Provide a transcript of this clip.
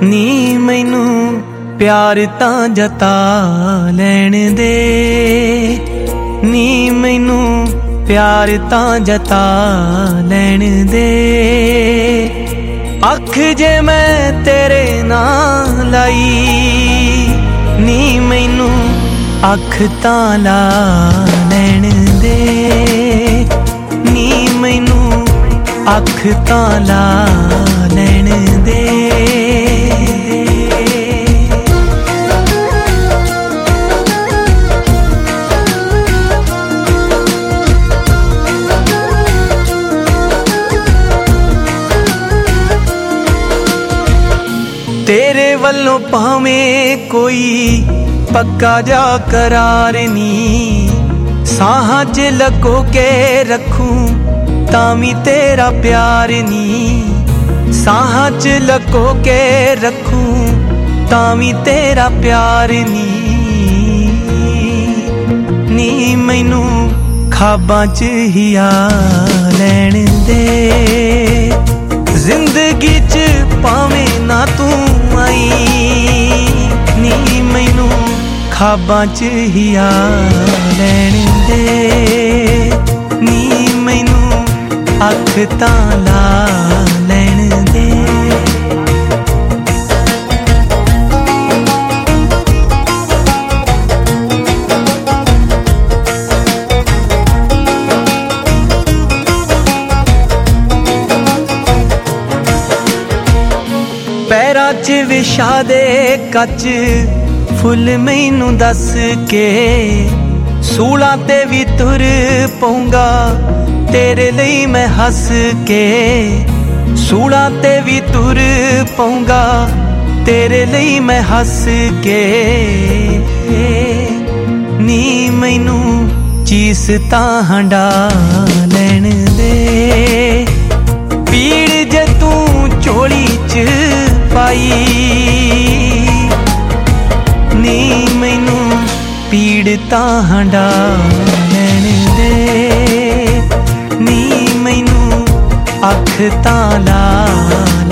नी मैनू प्यार तां जता लैण दे, नी मैनू प्यार तां जता लैण दे। अख जे मैं तेरे नाल लाई, नी मैनू अख तां ला लैण दे, नी मैनू अख तां ला लैण दे। तेरे वल्लों भावें कोई पक्का जा करार नी, साहां च लगो के रखूं तामी तेरा प्यार नी, साहां च लगो के रखूं तामी तेरा प्यार नी। नी मैनू ख्वाबां च हिया लैण दे, जिंदगी च पावें ना तू आई, नी मैनू ख्वाबां च हिया लैण दे, नी मैनू अख तां ला लैण दे। पैरां च विछा दे कच फुल मैनू दस के, सूलां ते भी तुर पऊंगा तेरे लई मैं हस के, सूलां ते भी तुर पऊंगा तेरे लई मैं हस के। नी मैनू चीस तां हंडा लैण दे, पीड़ जे तू झोली च पाई, नी मैनू पीड़ तां हंडा लैण दे, नी मैनू अख तां ला